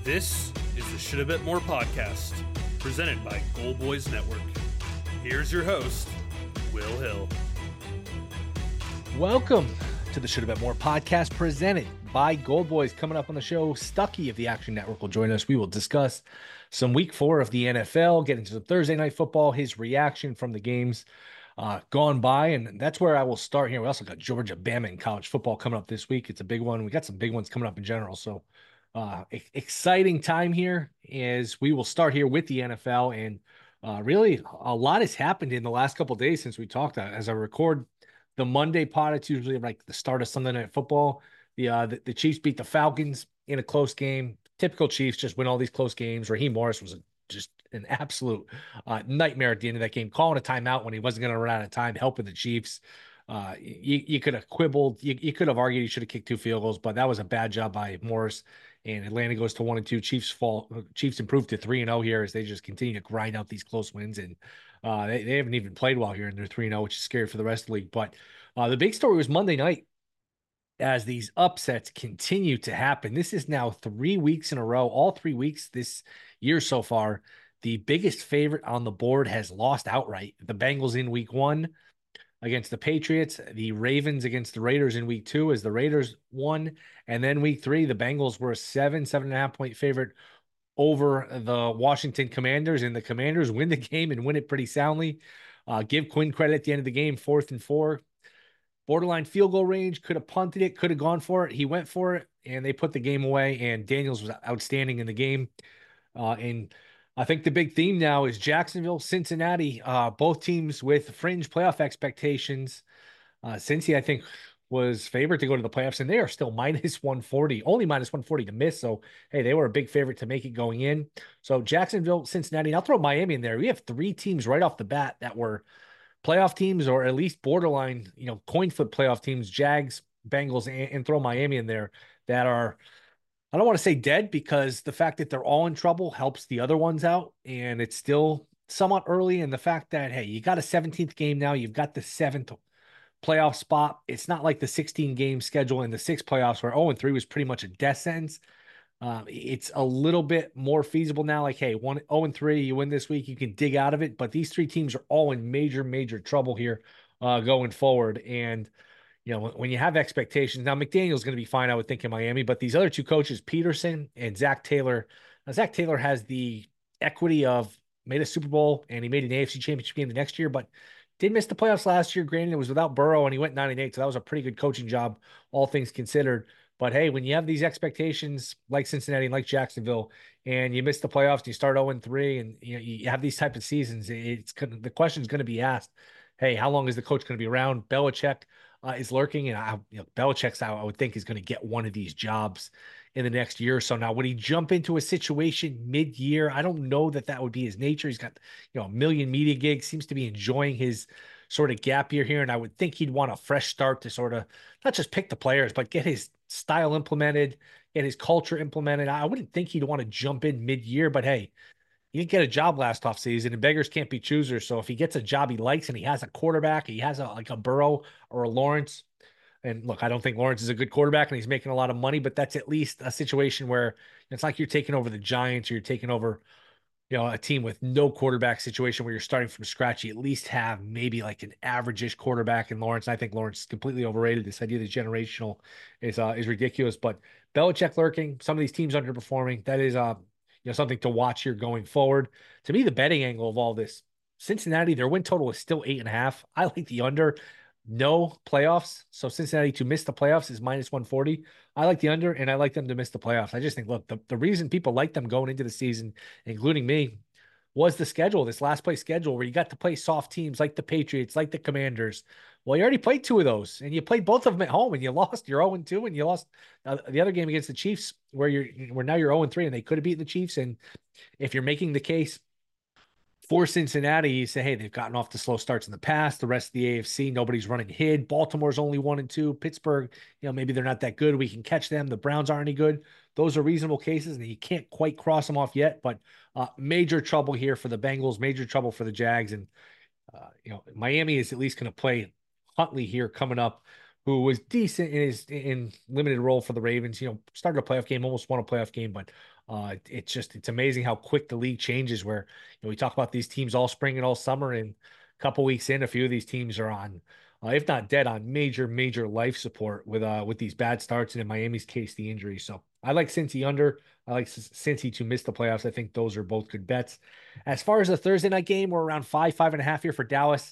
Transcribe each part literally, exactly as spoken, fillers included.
This is the Should a Bet More podcast, presented by Goal Boys Network. Here's your host, Will Hill. Welcome to the Should a Bet More podcast, presented by Gold Boys. Coming up on the show, Stuckey of the Action Network will join us. We will discuss some week four of the N F L, get into some Thursday night football, his reaction from the games uh, gone by, and that's where I will start here. We also got Georgia, Bama, and college football coming up this week. It's a big one. We got some big ones coming up in general, so uh, e- exciting time here as we will start here with the N F L, and uh, really a lot has happened in the last couple of days since we talked. Uh, as I record the Monday pod, it's usually like the start of Sunday Night Football. The, uh, the the Chiefs beat the Falcons in a close game. Typical Chiefs just win all these close games. Raheem Morris was a, just an absolute uh, nightmare at the end of that game, calling a timeout when he wasn't going to run out of time, helping the Chiefs. Uh, you, you could have quibbled. You, you could have argued he should have kicked two field goals, but that was a bad job by Morris. And Atlanta goes to one and two. Chiefs fall. Chiefs improved to three and zero here as they just continue to grind out these close wins. And uh, they they haven't even played well here, and they're three and zero, which is scary for the rest of the league. But uh, the big story was Monday night, as these upsets continue to happen. This is now three weeks in a row, all three weeks this year so far. The biggest favorite on the board has lost outright. The Bengals in week one against the Patriots, the Ravens against the Raiders in week two as the Raiders won. And then week three, the Bengals were a seven, seven and a half point favorite over the Washington Commanders, and the Commanders win the game and win it pretty soundly. Uh, give Quinn credit at the end of the game, fourth and four. Borderline field goal range, could have punted it, could have gone for it. He went for it, and they put the game away, and Daniels was outstanding in the game. Uh, and I think the big theme now is Jacksonville, Cincinnati, uh, both teams with fringe playoff expectations. Uh, Cincy, I think, was favored to go to the playoffs, and they are still minus one forty, only minus one forty to miss. So, hey, they were a big favorite to make it going in. So, Jacksonville, Cincinnati, and I'll throw Miami in there. We have three teams right off the bat that were playoff teams, or at least borderline, you know, coin flip playoff teams, Jags, Bengals, and, and throw Miami in there, that are, I don't want to say dead, because the fact that they're all in trouble helps the other ones out, and it's still somewhat early. And the fact that, hey, you got a seventeenth game now, you've got the seventh playoff spot. It's not like the sixteen game schedule in the six playoffs where oh and three was pretty much a death sentence. Um, it's a little bit more feasible now. Like, hey, one oh and three, you win this week, you can dig out of it. But these three teams are all in major, major trouble here uh, going forward. And you know, when, when you have expectations, now McDaniel's going to be fine, I would think, in Miami. But these other two coaches, Peterson and Zach Taylor, now Zach Taylor has the equity of made a Super Bowl and he made an A F C Championship game the next year, but did miss the playoffs last year. Granted, it was without Burrow, and he went nine and eight, so that was a pretty good coaching job, all things considered. But hey, when you have these expectations like Cincinnati and like Jacksonville, and you miss the playoffs, and you start oh and three, and you know, you have these type of seasons, it's gonna, the question is going to be asked, hey, how long is the coach going to be around? Belichick uh, is lurking, and I, you know, Belichick's, I would think, is going to get one of these jobs in the next year or so. Now, would he jump into a situation mid-year? I don't know that that would be his nature. He's got, you know, a million media gigs, seems to be enjoying his sort of gap year here, and I would think he'd want a fresh start to sort of not just pick the players, but get his style implemented, get his culture implemented. I wouldn't think he'd want to jump in mid-year, but hey, he didn't get a job last offseason, and beggars can't be choosers. So if he gets a job he likes and he has a quarterback, he has a like a Burrow or a Lawrence, and look, I don't think Lawrence is a good quarterback and he's making a lot of money, but that's at least a situation where it's like you're taking over the Giants or you're taking over, you know, a team with no quarterback situation where you're starting from scratch. You at least have maybe like an average-ish quarterback in Lawrence. I think Lawrence is completely overrated. This idea that generational is uh, is ridiculous. But Belichick lurking, some of these teams underperforming. That is uh, you know, something to watch here going forward. To me, the betting angle of all this, Cincinnati, their win total is still eight and a half. I like the under. No playoffs. So Cincinnati to miss the playoffs is minus one forty. I like the under, and I like them to miss the playoffs. I just think, look, the, the reason people like them going into the season, including me, was the schedule, this last place schedule where you got to play soft teams like the Patriots, like the Commanders. Well, you already played two of those, and you played both of them at home, and you lost. You're oh and two, and you lost uh, the other game against the Chiefs where you're where now you're oh and three, and they could have beaten the Chiefs. And if you're making the case for Cincinnati, you say, hey, they've gotten off to slow starts in the past. The rest of the A F C, nobody's running hid. Baltimore's only one and two. Pittsburgh, you know, maybe they're not that good. We can catch them. The Browns aren't any good. Those are reasonable cases, and you can't quite cross them off yet. But uh, major trouble here for the Bengals, major trouble for the Jags. And, uh, you know, Miami is at least going to play Huntley here coming up, who was decent in his in limited role for the Ravens. You know, started a playoff game, almost won a playoff game, but Uh, it- it's just it's amazing how quick the league changes. Where you know we talk about these teams all spring and all summer, and a couple weeks in, a few of these teams are on, uh, if not dead, on major major life support with uh with these bad starts, and in Miami's case, the injury. So I like Cincy under. I like C- Cincy to miss the playoffs. I think those are both good bets. As far as the Thursday night game, we're around five five and a half here for Dallas.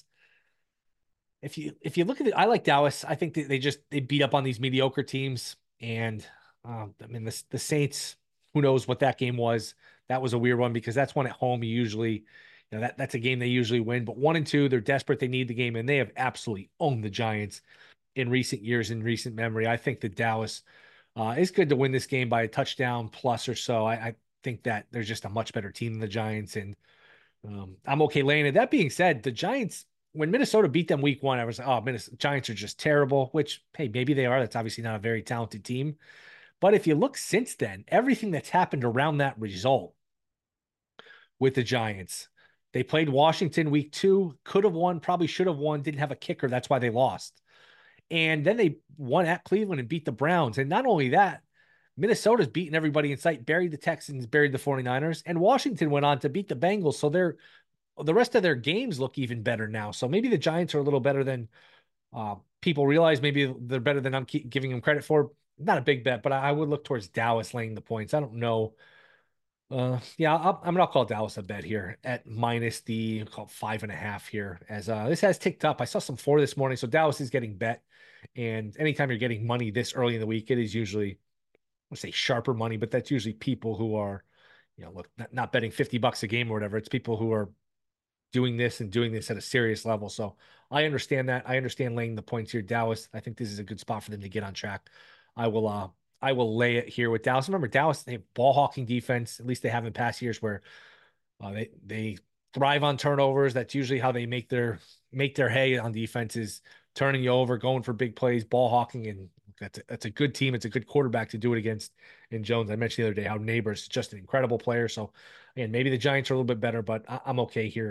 If you if you look at it, I like Dallas. I think that they just they beat up on these mediocre teams, and um, I mean the the Saints. Who knows what that game was? That was a weird one because that's one at home. You usually, you know, that that's a game they usually win. But one and two, they're desperate. They need the game, and they have absolutely owned the Giants in recent years, in recent memory. I think that Dallas uh, is good to win this game by a touchdown plus or so. I, I think that there's just a much better team than the Giants, and um, I'm okay laying it. That being said, the Giants, when Minnesota beat them week one, I was like, oh, Minnesota Giants are just terrible, which, hey, maybe they are. That's obviously not a very talented team. But if you look since then, everything that's happened around that result with the Giants, they played Washington week two, could have won, probably should have won, didn't have a kicker. That's why they lost. And then they won at Cleveland and beat the Browns. And not only that, Minnesota's beaten everybody in sight, buried the Texans, buried the 49ers, and Washington went on to beat the Bengals. So they're the rest of their games look even better now. So maybe the Giants are a little better than uh, people realize. Maybe they're better than I'm keep giving them credit for. Not a big bet, but I, I would look towards Dallas laying the points. I don't know. Uh, yeah, I'll, I'm gonna call Dallas a bet here at minus the call it five and a half here. As uh, this has ticked up. I saw some four this morning, so Dallas is getting bet. And anytime you're getting money this early in the week, it is usually, I would say sharper money, but that's usually people who are, you know, look, not, not betting fifty bucks a game or whatever. It's people who are doing this and doing this at a serious level. So I understand that. I understand laying the points here. Dallas, I think this is a good spot for them to get on track. I will uh I will lay it here with Dallas. Remember, Dallas, they have ball hawking defense. At least they have in past years where uh, they they thrive on turnovers. That's usually how they make their make their hay on defenses, turning you over, going for big plays, ball hawking, and that's a, that's a good team. It's a good quarterback to do it against. In Jones, I mentioned the other day how Neighbors is just an incredible player. So, and maybe the Giants are a little bit better, but I, I'm okay here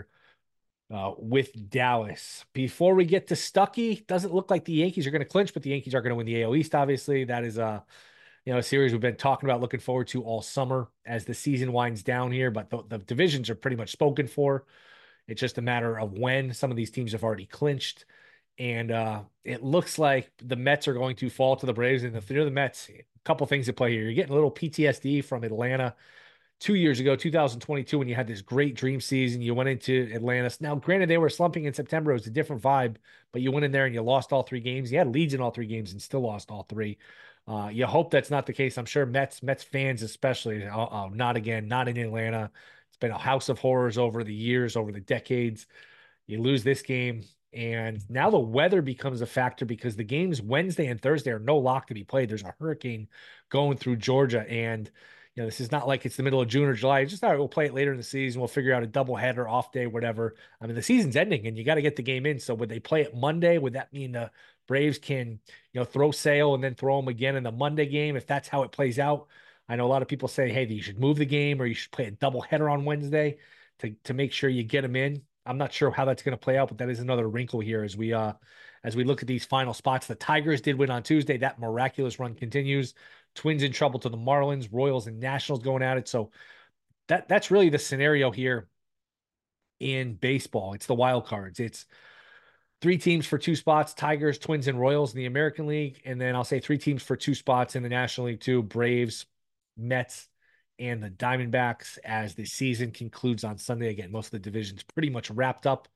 uh, with Dallas. Before we get to Stuckey, doesn't look like the Yankees are going to clinch, but the Yankees are going to win the A L East. Obviously, that is a you know a series we've been talking about, looking forward to all summer as the season winds down here. But the, the divisions are pretty much spoken for. It's just a matter of when. Some of these teams have already clinched, and uh, it looks like the Mets are going to fall to the Braves. And if you're the Mets, a couple things at play here. You're getting a little P T S D from Atlanta two years ago, two thousand twenty-two, when you had this great dream season. You went into Atlanta. Now, granted, they were slumping in September. It was a different vibe, but you went in there and you lost all three games. You had leads in all three games and still lost all three. Uh, you hope that's not the case. I'm sure Mets, Mets fans especially, oh, oh, not again, not in Atlanta. It's been a house of horrors over the years, over the decades. You lose this game, and now the weather becomes a factor because the games Wednesday and Thursday are no lock to be played. There's a hurricane going through Georgia, and you know this is not like it's the middle of June or July. It's just all right, we'll play it later in the season. We'll figure out a double header, off day, whatever. I mean, the season's ending, and you got to get the game in. So would they play it Monday? Would that mean the Braves can you know throw Sale and then throw them again in the Monday game if that's how it plays out? I know a lot of people say, hey, you should move the game or you should play a double header on Wednesday to to make sure you get them in. I'm not sure how that's going to play out, but that is another wrinkle here as we uh as we look at these final spots. The Tigers did win on Tuesday. That miraculous run continues. Twins in trouble to the Marlins, Royals and Nationals going at it. So that that's really the scenario here in baseball. It's the wild cards. It's three teams for two spots, Tigers, Twins, and Royals in the American League. And then I'll say three teams for two spots in the National League too, Braves, Mets, and the Diamondbacks as the season concludes on Sunday. Again, most of the divisions pretty much wrapped up.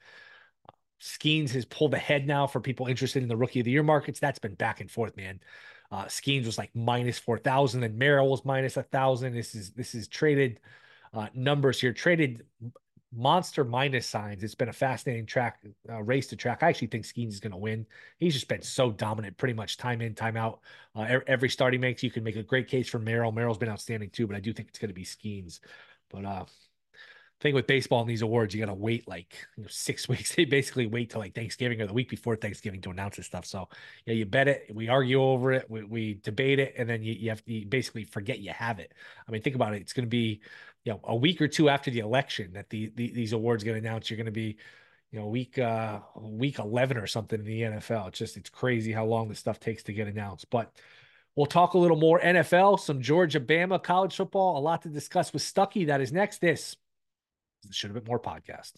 Skeens has pulled ahead now for people interested in the Rookie of the Year markets. That's been back and forth, man. Uh, Skeens was like minus four thousand, and Merrill was minus one thousand. This is this is traded uh, numbers here, traded monster minus signs. It's been a fascinating track uh, race to track. I actually think Skeens is going to win. He's just been so dominant, pretty much time in, time out. Uh, every start he makes, you can make a great case for Merrill. Merrill's been outstanding too, but I do think it's going to be Skeens. But uh, thing with baseball and these awards, you got to wait like you know, six weeks. They basically wait till like Thanksgiving or the week before Thanksgiving to announce this stuff. So yeah, you bet it. We argue over it. We, we debate it, and then you, you have to you basically forget you have it. I mean, think about it. It's going to be you know a week or two after the election that the, the these awards get announced. You're going to be you know week uh week eleven or something in the N F L. It's just it's crazy how long this stuff takes to get announced. But We'll talk a little more N F L, some Georgia, Bama, college football, a lot to discuss with Stuckey. That is next. This is the Should Have Been More podcast.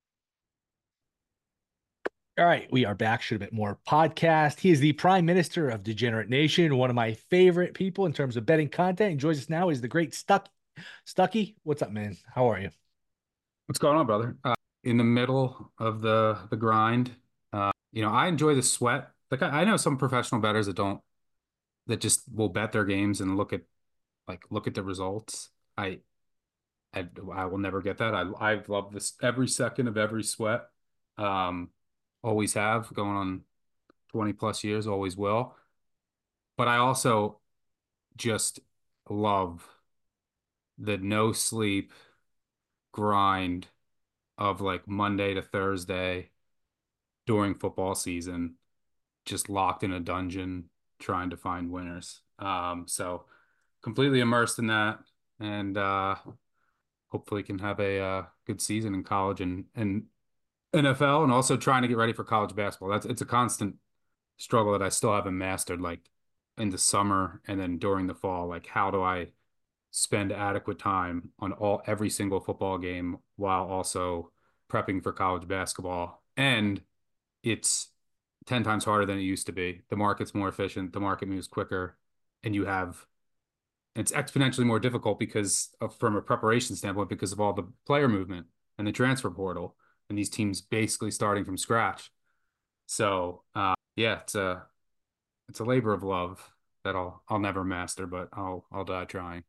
All right, we are back. Should Have Been More podcast. He is the Prime Minister of Degenerate Nation, one of my favorite people in terms of betting content. And joins us now is the great Stuckey. Stuckey, what's up, man? How are you? What's going on, brother? Uh, in the middle of the the grind, uh, you know, I enjoy the sweat. Like I, I know some professional bettors that don't, that just will bet their games and look at like look at the results. I I, I will never get that. I I love this every second of every sweat. Um, Always have, going on twenty plus years, always will. But I also just love the no sleep grind of like Monday to Thursday during football season, just locked in a dungeon trying to find winners. Um, so completely immersed in that, and uh, hopefully can have a uh, good season in college and and N F L, and also trying to get ready for college basketball. That's it's a constant struggle that I still haven't mastered. Like in the summer and then during the fall, like how do I spend adequate time on all every single football game while also prepping for college basketball? And it's ten times harder than it used to be. The market's more efficient, the market moves quicker, and you have it's exponentially more difficult because of, from a preparation standpoint, because of all the player movement and the transfer portal and these teams basically starting from scratch. So uh, yeah, it's a it's a labor of love that I'll I'll never master, but I'll I'll die trying.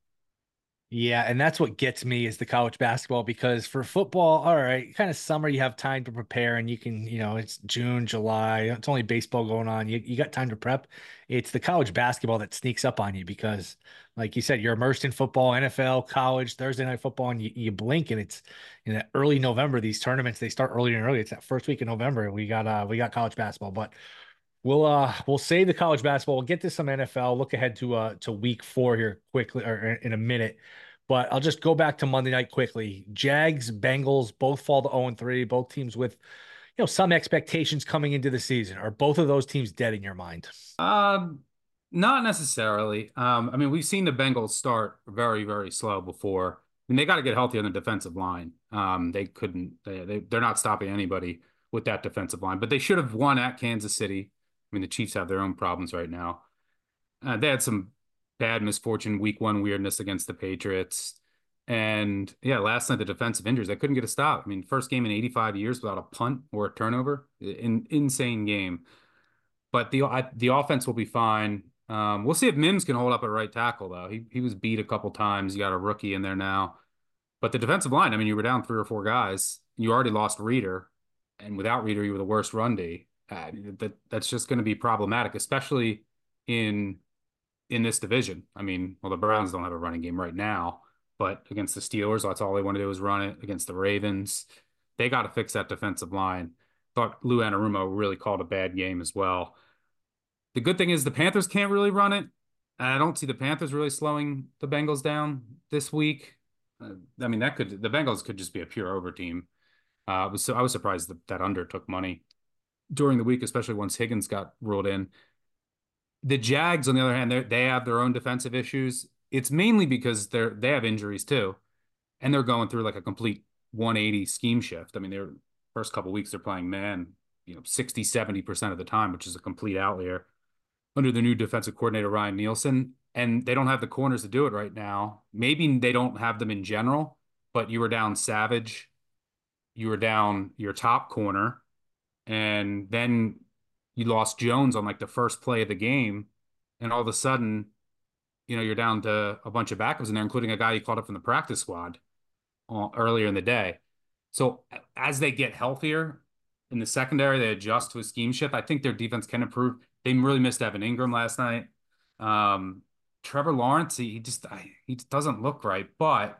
Yeah, and that's what gets me is the college basketball because for football, all right, kind of summer, you have time to prepare and you can, you know, it's June, July, it's only baseball going on. You, you got time to prep. It's the college basketball that sneaks up on you because, like you said, you're immersed in football, N F L, college, Thursday night football, and you, you blink and it's in that early November. These tournaments, they start earlier and earlier. It's that first week in November. We got uh we got college basketball, but We'll uh we'll save the college basketball. We'll get to some N F L. Look ahead to uh to week four here quickly or in a minute. But I'll just go back to Monday night quickly. Jags, Bengals both fall to oh and three, both teams with you know some expectations coming into the season. Are both of those teams dead in your mind? Um, Not necessarily. Um, I mean, we've seen the Bengals start very, very slow before. I mean, they got to get healthy on the defensive line. Um, they couldn't. They, they they're not stopping anybody with that defensive line. But they should have won at Kansas City. I mean, the Chiefs have their own problems right now. Uh, they had some bad misfortune, week one weirdness against the Patriots. And yeah, last night the defensive injuries, they couldn't get a stop. I mean, first game in eighty-five years without a punt or a turnover. In insane game. But the I, the offense will be fine. Um, we'll see if Mims can hold up at right tackle though. He he was beat a couple times. You got a rookie in there now. But the defensive line, I mean, you were down three or four guys. You already lost Reader, and without Reader, you were the worst run D. Uh, that that's just going to be problematic, especially in in this division. I mean, well, the Browns don't have a running game right now, but against the Steelers, that's all they want to do is run it. Against the Ravens, they got to fix that defensive line. Thought Lou Anarumo really called a bad game as well. The good thing is the Panthers can't really run it. And I don't see the Panthers really slowing the Bengals down this week. Uh, I mean, that could the Bengals could just be a pure over team. Uh, I was so I was surprised that that under took money during the week, especially once Higgins got ruled in. The Jags, on the other hand, they they have their own defensive issues. It's mainly because they're they have injuries too, and they're going through like a complete one eighty scheme shift. I mean, their first couple weeks they're playing man, you know, sixty, seventy percent of the time, which is a complete outlier under the new defensive coordinator, Ryan Nielsen. And they don't have the corners to do it right now. Maybe they don't have them in general, but you were down Savage, you were down your top corner, and then you lost Jones on like the first play of the game. And all of a sudden, you know, you're down to a bunch of backups in there, including a guy you called up from the practice squad uh, earlier in the day. So as they get healthier in the secondary, they adjust to a scheme shift. I think their defense can improve. They really missed Evan Ingram last night. Um, Trevor Lawrence, he, he just I, he doesn't look right. But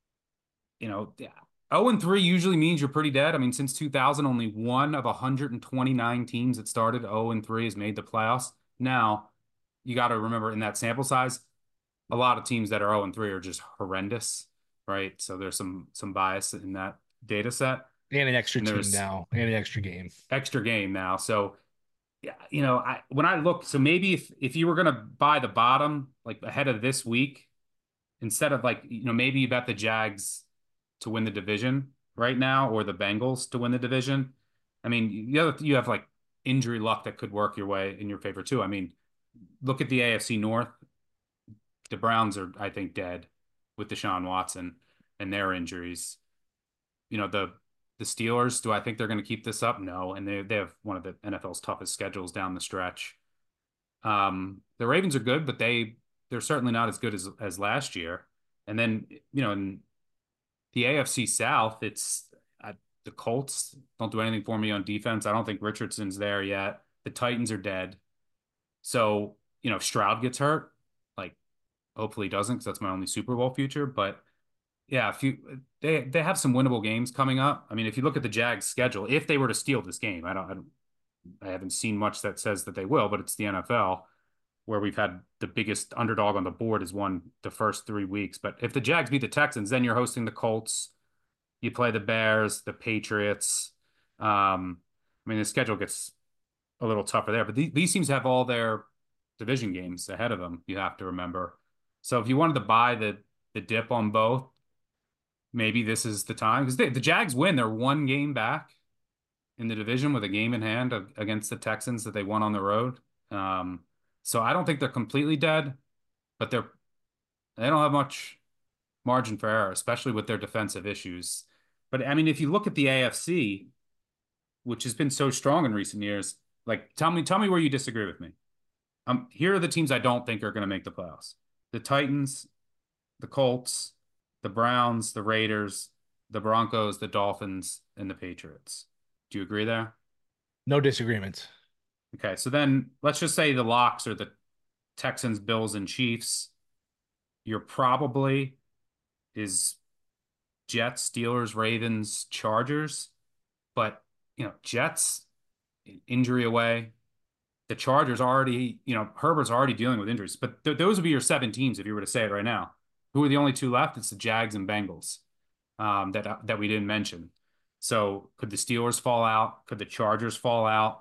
you know, oh and three usually means you're pretty dead. I mean, since two thousand, only one of one hundred twenty-nine teams that started oh and three has made the playoffs. Now, you got to remember in that sample size, a lot of teams that are oh and three are just horrendous, right? So there's some some bias in that data set. And an extra And team there's now, and an extra game. extra game now. So yeah, you know, I when I look, so maybe if if you were gonna buy the bottom like ahead of this week, instead of like, you know, maybe you bet the Jags to win the division right now or the Bengals to win the division. I mean, you have, you have like injury luck that could work your way in your favor too. I mean, look at the A F C North. The Browns are, I think, dead with Deshaun Watson and their injuries. You know, the the Steelers, do I think they're going to keep this up? No. And they they have one of the N F L's toughest schedules down the stretch. Um, the Ravens are good, but they they're certainly not as good as as last year. And then, you know, in the A F C South, it's uh, the Colts don't do anything for me on defense. I don't think Richardson's there yet. The Titans are dead. So, you know, if Stroud gets hurt, like hopefully he doesn't, because that's my only Super Bowl future. But yeah, if you they they have some winnable games coming up. I mean, if you look at the Jags schedule, if they were to steal this game, I don't I don't I haven't seen much that says that they will, but it's the N F L where we've had the biggest underdog on the board has won the first three weeks. But if the Jags beat the Texans, then you're hosting the Colts. You play the Bears, the Patriots. Um, I mean, the schedule gets a little tougher there, but these, these teams have all their division games ahead of them. You have to remember. So if you wanted to buy the the dip on both, maybe this is the time because the Jags win. They're one game back in the division with a game in hand against the Texans that they won on the road. Um, so I don't think they're completely dead, but they're they don't have much margin for error, especially with their defensive issues. But I mean, if you look at the A F C, which has been so strong in recent years, like tell me, tell me where you disagree with me. Um, here are the teams I don't think are going to make the playoffs: the Titans, the Colts, the Browns, the Raiders, the Broncos, the Dolphins, and the Patriots. Do you agree there? No disagreements. Okay, so then let's just say the locks are the Texans, Bills, and Chiefs. You're probably is Jets, Steelers, Ravens, Chargers. But, you know, Jets, injury away. The Chargers already, you know, Herbert's already dealing with injuries. But th those would be your seven teams if you were to say it right now. Who are the only two left? It's the Jags and Bengals um, that, uh, that we didn't mention. So could the Steelers fall out? Could the Chargers fall out?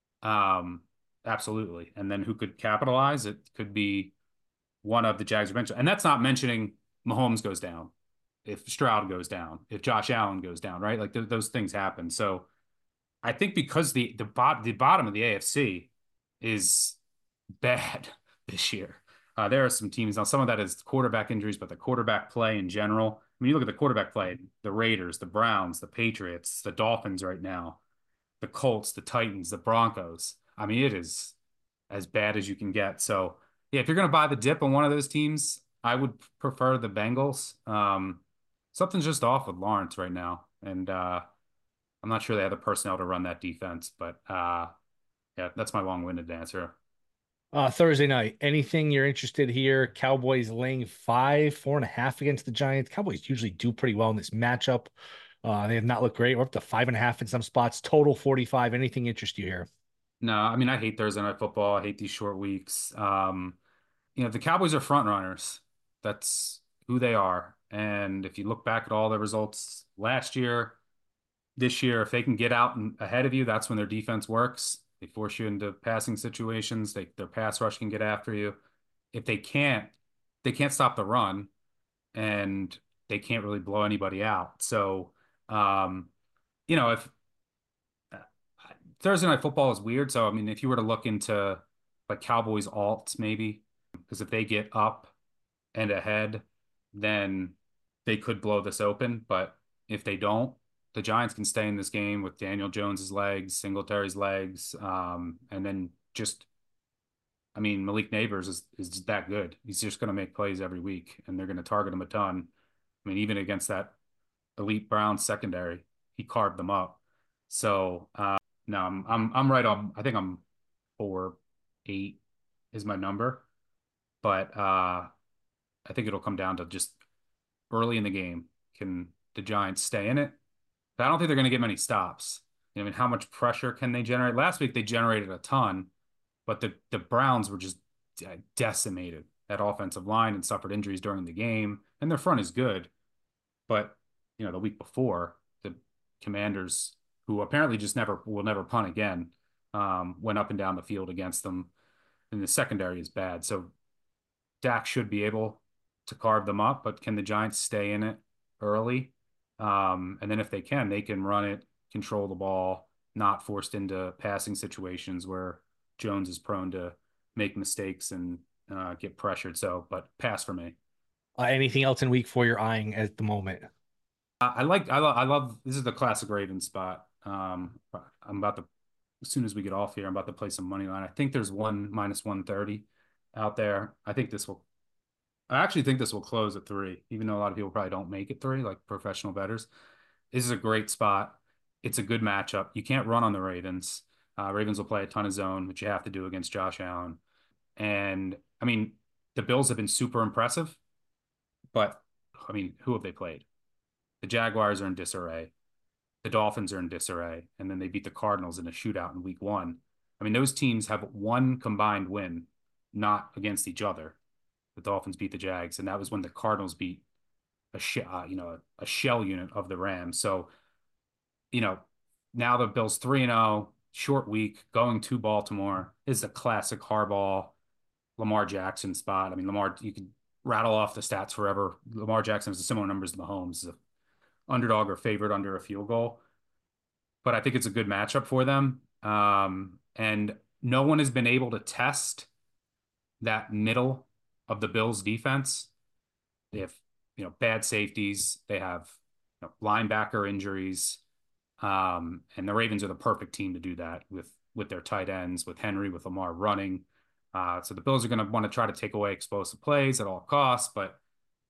Um, absolutely. And then who could capitalize? It could be one of the Jags mentioned. And that's not mentioning Mahomes goes down, if Stroud goes down, if Josh Allen goes down, right? Like th those things happen. So I think because the the, bot the bottom of the A F C is bad this year. Uh, there are some teams now. Some of that is quarterback injuries, but the quarterback play in general. I mean, you look at the quarterback play: the Raiders, the Browns, the Patriots, the Dolphins right now, the Colts, the Titans, the Broncos. I mean, it is as bad as you can get. So yeah, if you're going to buy the dip on one of those teams, I would prefer the Bengals. Um, something's just off with Lawrence right now, and uh, I'm not sure they have the personnel to run that defense. But uh, yeah, that's my long-winded answer. Uh, Thursday night, anything you're interested here? Cowboys laying five, four and a half against the Giants. Cowboys usually do pretty well in this matchup. Uh, they have not looked great. We're up to five and a half in some spots. Total forty-five. Anything interest you here? No, I mean, I hate Thursday night football. I hate these short weeks. Um, you know, the Cowboys are front runners. That's who they are. And if you look back at all their results last year, this year, if they can get out and ahead of you, that's when their defense works. They force you into passing situations. They, their pass rush can get after you. If they can't, they can't stop the run, and they can't really blow anybody out. So, um, you know, if uh, Thursday night football is weird. So, I mean, if you were to look into like Cowboys alts, maybe, because if they get up and ahead, then they could blow this open. But if they don't, the Giants can stay in this game with Daniel Jones's legs, Singletary's legs, um, and then just, I mean, Malik Nabers is is that good. He's just going to make plays every week, and they're going to target him a ton. I mean, even against that elite Browns secondary, he carved them up. So uh, no, I'm I'm I'm right on. I think I'm four eight is my number, but uh, I think it'll come down to just early in the game. Can the Giants stay in it? But I don't think they're going to get many stops. I mean, how much pressure can they generate? Last week they generated a ton, but the the Browns were just decimated at offensive line and suffered injuries during the game. And their front is good, but you know, the week before the Commanders, who apparently just never will never punt again, um, went up and down the field against them, and the secondary is bad. So Dak should be able to carve them up, but can the Giants stay in it early? Um, and then if they can, they can run it, control the ball, not forced into passing situations where Jones is prone to make mistakes and uh, get pressured. So, but pass for me. Uh, anything else in week four you're eyeing at the moment? I, I like, I, lo I love, this is the classic Ravens spot. Um, I'm about to, as soon as we get off here, I'm about to play some money line. I think there's one minus one thirty out there. I think this will I actually think this will close at three, even though a lot of people probably don't make it three, like professional bettors. This is a great spot. It's a good matchup. You can't run on the Ravens. Uh, Ravens will play a ton of zone, which you have to do against Josh Allen. And I mean, the Bills have been super impressive, but I mean, who have they played? The Jaguars are in disarray. The Dolphins are in disarray. And then they beat the Cardinals in a shootout in week one. I mean, those teams have one combined win, not against each other. The Dolphins beat the Jags, and that was when the Cardinals beat a sh- uh, you know a, a shell unit of the Rams. So you know now the Bills three and zero, short week, going to Baltimore is a classic Harbaugh, Lamar Jackson spot. I mean, Lamar, you could rattle off the stats forever. Lamar Jackson has similar numbers to Mahomes, is a underdog or favorite under a field goal, but I think it's a good matchup for them. Um, and no one has been able to test that middle of the Bills defense. They have, you know, bad safeties. They have, you know, linebacker injuries. Um, and the Ravens are the perfect team to do that with with their tight ends, with Henry, with Lamar running. Uh, so the Bills are going to want to try to take away explosive plays at all costs, but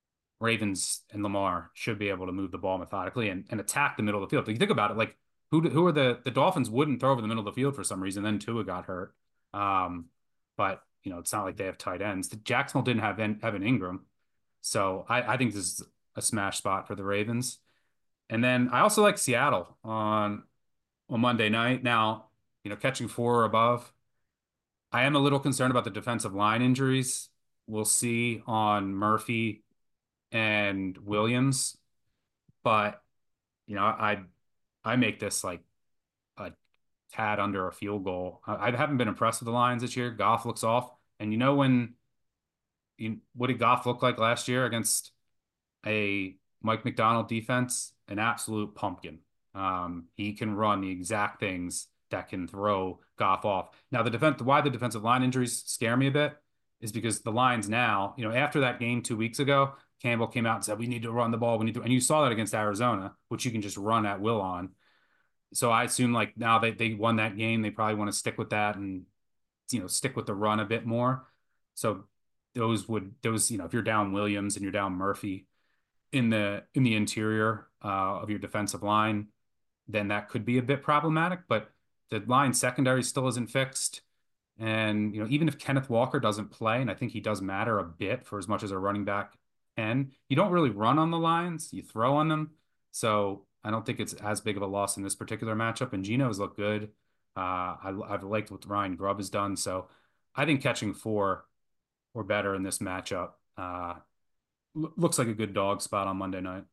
Ravens and Lamar should be able to move the ball methodically and, and attack the middle of the field. If you think about it, like who who are the the Dolphins wouldn't throw over the middle of the field for some reason. Then Tua got hurt, um, but you know it's not like they have tight ends. The Jacksonville didn't have Evan Ingram, so I, I think this is a smash spot for the Ravens. And then I also like Seattle on on Monday night. Now, you know, catching four or above. I am a little concerned about the defensive line injuries. We'll see on Murphy and Williams, but you know, I I make this like a tad under a field goal. I, I haven't been impressed with the Lions this year. Goff looks off, and you know when you what did Goff look like last year against a Mike McDonald defense? An absolute pumpkin. Um, he can run the exact things that can throw Goff off. Now, the defense, why the defensive line injuries scare me a bit is because the Lions now, you know, after that game two weeks ago, Campbell came out and said, we need to run the ball. We need to, and you saw that against Arizona, which you can just run at will on. So I assume like now that they won that game, they probably want to stick with that and, you know, stick with the run a bit more. So those would, those, you know, if you're down Williams and you're down Murphy in the, in the interior uh, of your defensive line, then that could be a bit problematic, but the line secondary still isn't fixed. And, you know, even if Kenneth Walker doesn't play, and I think he does matter a bit for as much as a running back can, you don't really run on the lines, you throw on them. So I don't think it's as big of a loss in this particular matchup. And Geno's looked good. Uh, I, I've liked what Ryan Grubb has done. So I think catching four or better in this matchup uh, looks like a good dog spot on Monday night.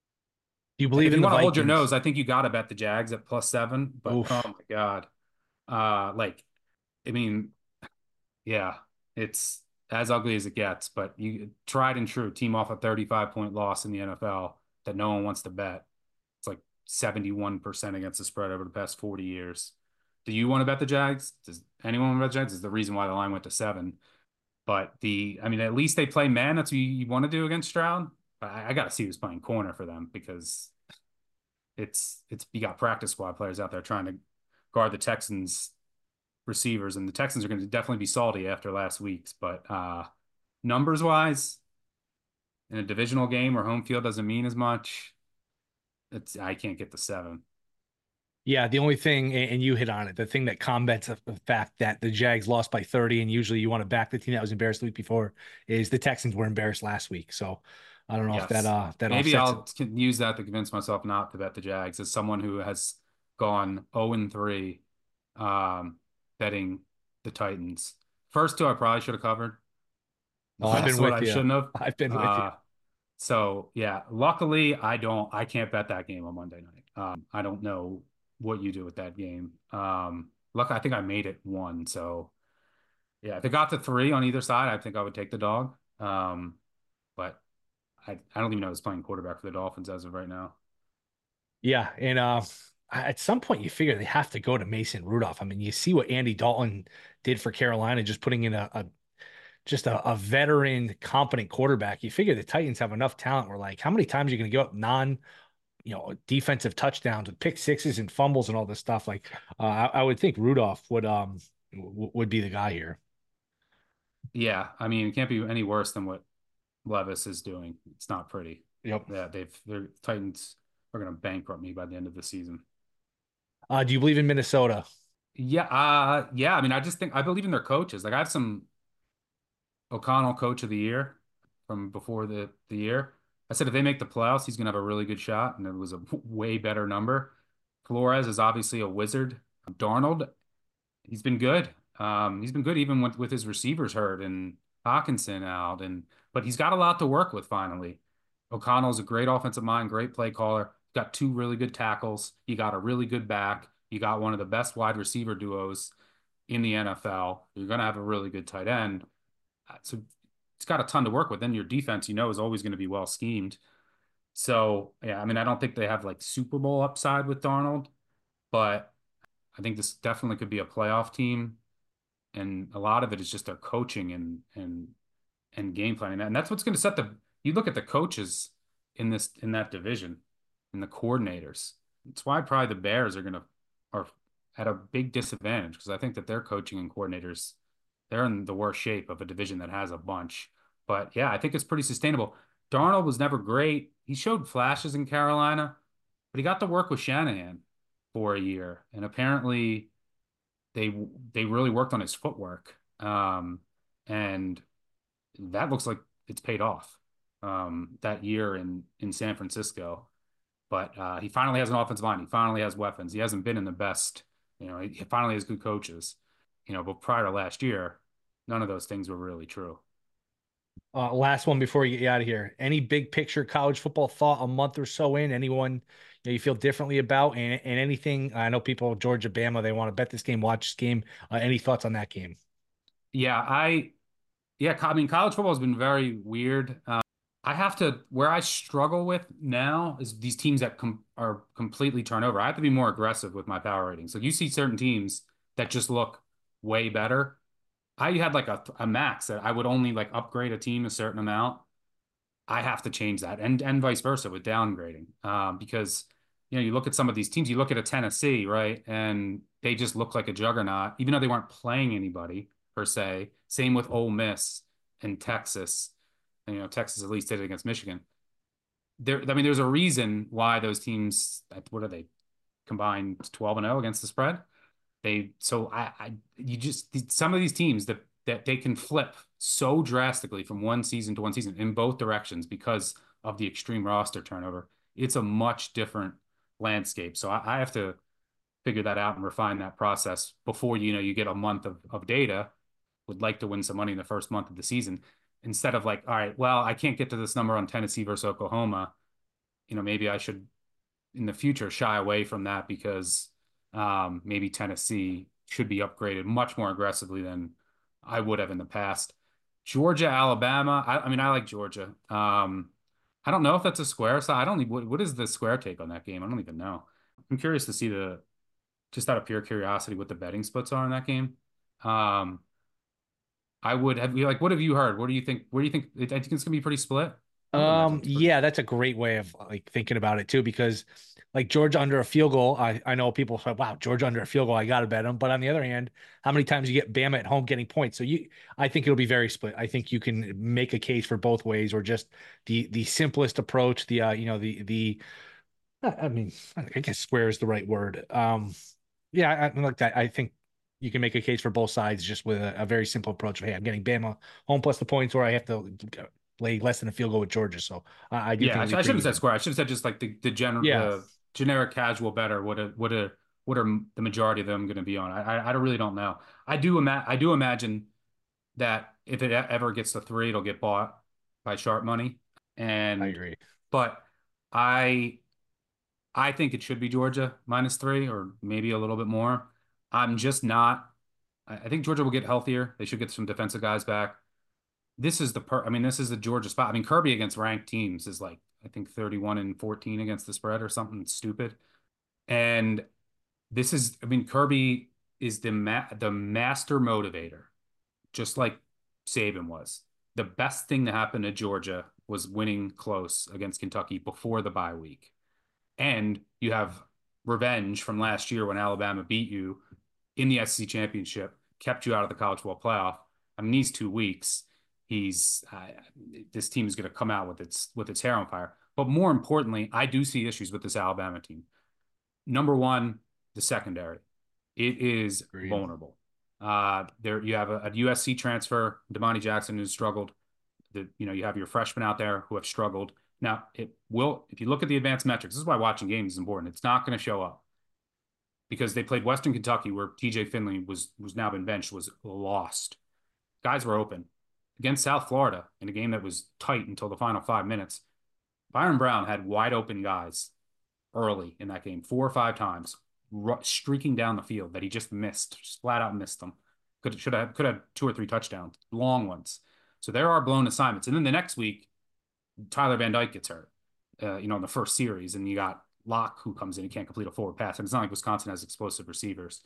Do you believe If in you the want to hold your Vikings? nose, I think you got to bet the Jags at plus seven. But Oof. oh my God, uh, like I mean, yeah, it's as ugly as it gets. But you tried and true team off a thirty-five point loss in the N F L that no one wants to bet. It's like seventy-one percent against the spread over the past forty years. Do you want to bet the Jags? Does anyone want to bet the Jags? Is the reason why the line went to seven. But the, I mean, at least they play man. That's what you, you want to do against Stroud. But I, I got to see who's playing corner for them because it's it's you got practice squad players out there trying to guard the Texans receivers, and the Texans are going to definitely be salty after last week's. But uh, numbers wise, in a divisional game where home field doesn't mean as much, it's I can't get the seven. Yeah, the only thing, and you hit on it, the thing that combats the fact that the Jags lost by thirty, and usually you want to back the team that was embarrassed the week before, is the Texans were embarrassed last week. So I don't know if that Yes, uh that maybe offsets I'll it. use that to convince myself not to bet the Jags as someone who has gone zero and three um, betting the Titans. First two I probably should have covered. Oh, I've been Last one with I you. shouldn't have. I've been with you. Uh, so yeah, luckily I don't. I can't bet that game on Monday night. Um, I don't know what you do with that game. Um, Look, I think I made it one. So yeah, if it got to three on either side, I think I would take the dog. Um, but I, I don't even know who's playing quarterback for the Dolphins as of right now. Yeah, and uh, at some point you figure they have to go to Mason Rudolph. I mean, you see what Andy Dalton did for Carolina, just putting in a, a just a, a veteran, competent quarterback. You figure the Titans have enough talent. We're like, how many times are you going to give up non, you know, defensive touchdowns with pick sixes and fumbles and all this stuff? Like, uh, I, I would think Rudolph would um w- would be the guy here. Yeah, I mean, it can't be any worse than what Levis is doing. It's not pretty. Yep. Yeah, they've their Titans are going to bankrupt me by the end of the season. Uh, do you believe in Minnesota? Yeah, uh, yeah. I mean, I just think I believe in their coaches. Like I have some O'Connell coach of the year from before the the year. I said if they make the playoffs, he's gonna have a really good shot, and it was a way better number. Flores is obviously a wizard. Darnold, he's been good. Um, he's been good even with with his receivers hurt and Hawkinson out, and but he's got a lot to work with finally. O'Connell's a great offensive mind, great play caller. Got two really good tackles. You got a really good back. You got one of the best wide receiver duos in the N F L. You're gonna have a really good tight end. So it's got a ton to work with. Then your defense, you know, is always going to be well schemed. So yeah, I mean, I don't think they have like Super Bowl upside with Darnold, but I think this definitely could be a playoff team. And a lot of it is just their coaching and and and game planning. And that's what's going to set the you look at the coaches in this in that division and the coordinators. It's why probably the Bears are going to are at a big disadvantage because I think that their coaching and coordinators they're in the worst shape of a division that has a bunch. But yeah, I think it's pretty sustainable. Darnold was never great. He showed flashes in Carolina, but he got to work with Shanahan for a year, and apparently they they really worked on his footwork. Um, and that looks like it's paid off um, that year in in San Francisco. But uh, he finally has an offensive line. He finally has weapons. He hasn't been in the best. You know, he finally has good coaches. You know, but prior to last year, none of those things were really true. Uh, last one before you get out of here. Any big picture college football thought a month or so in? Anyone you, know, you feel differently about? And, and anything? I know people, Georgia, Bama, they want to bet this game, watch this game. Uh, any thoughts on that game? Yeah, I yeah, I mean, college football has been very weird. Um, I have to where I struggle with now is these teams that com are completely turnover. I have to be more aggressive with my power ratings. Like you see certain teams that just look way better. I had like a, a max that I would only like upgrade a team a certain amount. I have to change that, and and vice versa with downgrading, um, because you know you look at some of these teams, you look at a Tennessee, right, and they just look like a juggernaut, even though they weren't playing anybody per se. Same with Ole Miss and Texas. And, you know, Texas at least did it against Michigan. There, I mean, there's a reason why those teams. What are they combined twelve and zero against the spread? They so I, I you just some of these teams that that they can flip so drastically from one season to one season in both directions because of the extreme roster turnover. It's a much different landscape. So I, I have to figure that out and refine that process before you know you get a month of, of data. Would like to win some money in the first month of the season instead of like, all right, well, I can't get to this number on Tennessee versus Oklahoma. You know, maybe I should in the future shy away from that because um, maybe Tennessee should be upgraded much more aggressively than I would have in the past. Georgia, Alabama. I, I mean, I like Georgia. Um, I don't know if that's a square. So I don't. Even, what, what is the square take on that game? I don't even know. I'm curious to see the just out of pure curiosity what the betting splits are in that game. Um, I would have like. What have you heard? What do you think? Where do you think? I think it's gonna be pretty split. I would imagine Um, it's pretty. yeah, that's a great way of like thinking about it too, because like Georgia under a field goal, I, I know people say, wow, Georgia under a field goal, I gotta bet them. But on the other hand, how many times you get Bama at home getting points? So you I think it'll be very split. I think you can make a case for both ways, or just the the simplest approach, the uh, you know, the the I mean, I guess square is the right word. Um, yeah, I, I like that. I think you can make a case for both sides just with a, a very simple approach. Hey, I'm getting Bama home plus the points, or I have to play less than a field goal with Georgia. So I, I do Yeah, think I, it'll sh be I pretty shouldn't have said even. square. I should have said just like the the general Yeah. the generic casual better. What a what a what are the majority of them going to be on? I I, I really don't know. I do ima I do imagine that if it e- ever gets to three, it'll get bought by sharp money. I And agree. but I I think it should be Georgia minus three or maybe a little bit more. I'm just not. I I think Georgia will get healthier. They should get some defensive guys back. This is the per. I mean, this is the Georgia spot. I mean, Kirby against ranked teams is like I think thirty-one and fourteen against the spread or something stupid. And this is, I mean, Kirby is the ma the master motivator, just like Saban was. The best thing that happened to Georgia was winning close against Kentucky before the bye week. And you have revenge from last year when Alabama beat you in the S E C championship, kept you out of the college football playoff. I mean, these two weeks, he's uh, this team is going to come out with its with its hair on fire. But more importantly, I do see issues with this Alabama team. Number one, the secondary. It is Agreed. vulnerable. Uh, there you have a, a U S C transfer, Damani Jackson, who's struggled. The, you know, you have your freshmen out there who have struggled. Now, it will, if you look at the advanced metrics, this is why watching games is important. It's not going to show up because they played Western Kentucky, where T J Finley was was now been benched, was lost. Guys were open. Against South Florida in a game that was tight until the final five minutes, Byron Brown had wide open guys early in that game, four or five times, streaking down the field that he just missed, just flat out missed them. Could should have could have two or three touchdowns, long ones. So there are blown assignments. And then the next week, Tyler Van Dyke gets hurt, uh, you know, in the first series, and you got Locke who comes in and can't complete a forward pass. And it's not like Wisconsin has explosive receivers.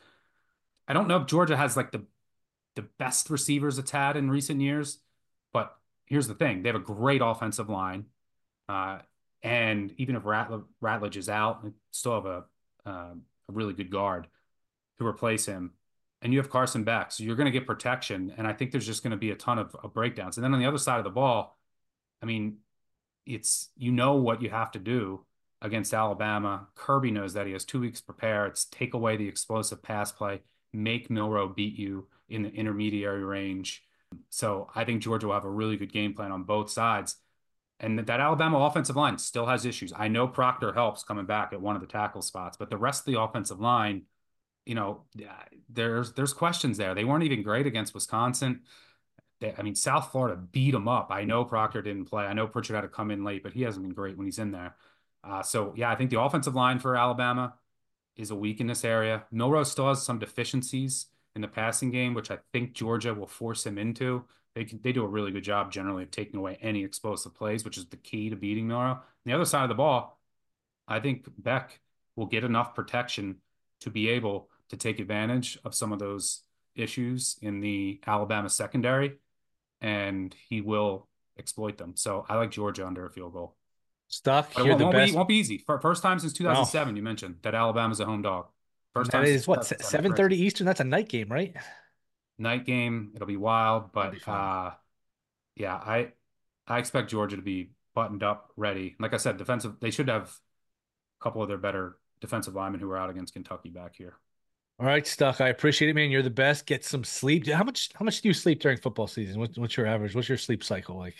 I don't know if Georgia has like the the best receivers it's had in recent years, but here's the thing: they have a great offensive line, uh, and even if Ratl- Ratledge is out, they still have a uh, a really good guard to replace him. And you have Carson Beck, so you're going to get protection. And I think there's just going to be a ton of, of breakdowns. And then on the other side of the ball, I mean, it's, you know what you have to do against Alabama. Kirby knows that. He has two weeks to prepare. It's take away the explosive pass play, make Milroe beat you in the intermediary range. So I think Georgia will have a really good game plan on both sides. And that Alabama offensive line still has issues. I know Proctor helps coming back at one of the tackle spots, but the rest of the offensive line, you know, there's there's questions there. They weren't even great against Wisconsin. They, I mean, South Florida beat them up. I know Proctor didn't play. I know Pritchard had to come in late, but he hasn't been great when he's in there. Uh, so, yeah, I think the offensive line for Alabama is a weak in this area. Milroe still has some deficiencies in the passing game, which I think Georgia will force him into. They can, they do a really good job generally of taking away any explosive plays, which is the key to beating Milroe. On the other side of the ball, I think Beck will get enough protection to be able to take advantage of some of those issues in the Alabama secondary, and he will exploit them. So I like Georgia under a field goal. Stuck. But it You're won't, the won't best. Be, won't be easy. For first time since two thousand seven, Oh. you mentioned that Alabama's a home dog. First That time is what, seven thirty Eastern? That's a night game, right? Night game. It'll be wild, but be uh, yeah, I I expect Georgia to be buttoned up, ready. Like I said, defensive. They should have a couple of their better defensive linemen who are out against Kentucky back here. All right, Stuck. I appreciate it, man. You're the best. Get some sleep. How much? How much do you sleep during football season? What, what's your average? What's your sleep cycle like?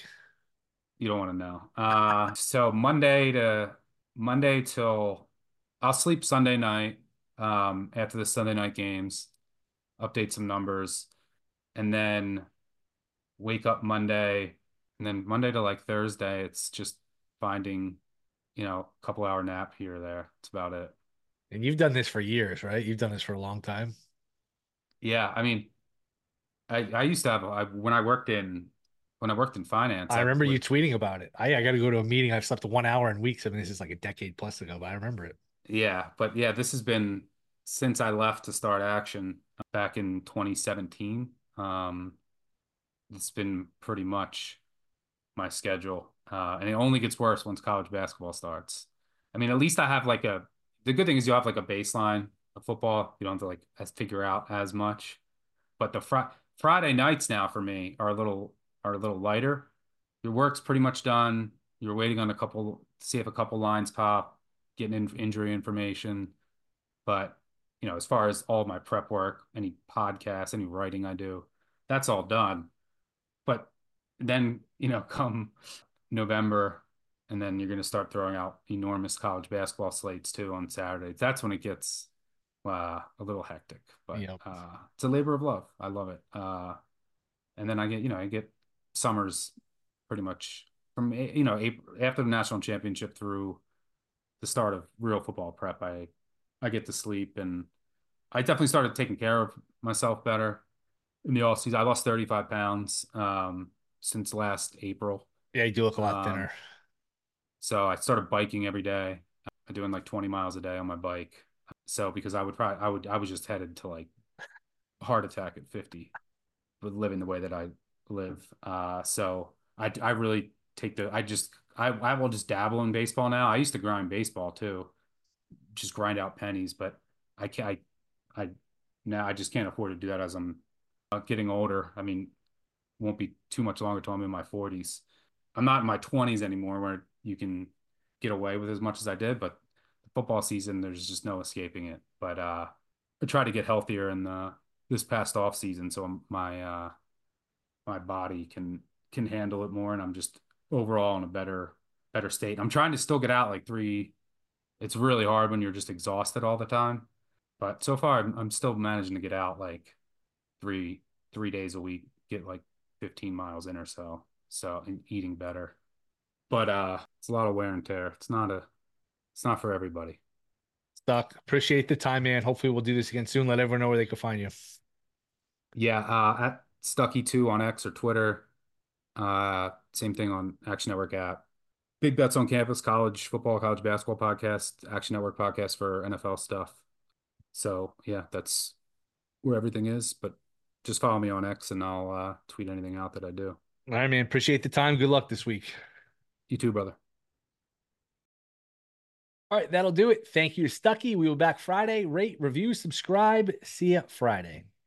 You don't want to know. Uh, so Monday to Monday till I'll sleep Sunday night. Um, after the Sunday night games, update some numbers, and then wake up Monday, and then Monday to like Thursday, it's just finding, you know, a couple hour nap here or there. That's about it. And you've done this for years, right? You've done this for a long time. Yeah, I mean, I I used to have I, when I worked in when I worked in finance. I I remember would, you tweeting about it. I I got to go to a meeting. I've slept one hour in weeks. I mean, this is like a decade plus ago, but I remember it. Yeah, but yeah, this has been since I left to start action back in twenty seventeen. Um, it's been pretty much my schedule. Uh, and it only gets worse once college basketball starts. I mean, at least I have like a, the good thing is you have like a baseline of football. You don't have to like as figure out as much. But the fr Friday nights now for me are a little, are a little lighter. Your work's pretty much done. You're waiting on a couple, see if a couple lines pop, getting in injury information. But, you know, as far as all my prep work, any podcasts, any writing I do, that's all done. But then, you know, come November, and then you're going to start throwing out enormous college basketball slates too on Saturdays. That's when it gets uh, a little hectic, but Yep. uh, it's a labor of love. I love it. Uh, and then I get, you know, I get summers pretty much from, you know, April, after the national championship through the start of real football prep. I, I get to sleep and I definitely started taking care of myself better in the off season. I lost thirty-five pounds um, since last April. Yeah, you do look a lot Um, thinner. so I started biking every day. I'm doing like twenty miles a day on my bike. So because I would probably I would I was just headed to like heart attack at fifty with living the way that I live. Uh, so I I really take the I just I I will just dabble in baseball now. I used to grind baseball too, just grind out pennies, but I can't I I now I just can't afford to do that as I'm uh, getting older. I mean, won't be too much longer till I'm in my forties. I'm not in my twenties anymore where you can get away with as much as I did, but the football season, there's just no escaping it. But uh, I try to get healthier in the this past off season so my uh, my body can can handle it more, and I'm just overall in a better better state. I'm trying to still get out like three. It's really hard when you're just exhausted all the time, but so far I'm, I'm still managing to get out like three three days a week, get like fifteen miles in or so. So and eating better. But uh it's a lot of wear and tear. It's not a it's not for everybody. Stuck. Appreciate the time, man. Hopefully we'll do this again soon. Let everyone know where they can find you. Yeah, uh at Stucky two on X or Twitter. Uh same thing on Action Network app. Big Bets on Campus, college football, college basketball podcast, Action Network podcast for N F L stuff. So yeah, that's where everything is. But just follow me on X and I'll uh, tweet anything out that I do. All right, man. Appreciate the time. Good luck this week. You too, brother. All right, that'll do it. Thank you to Stucky. We will be back Friday. Rate, review, subscribe. See ya Friday.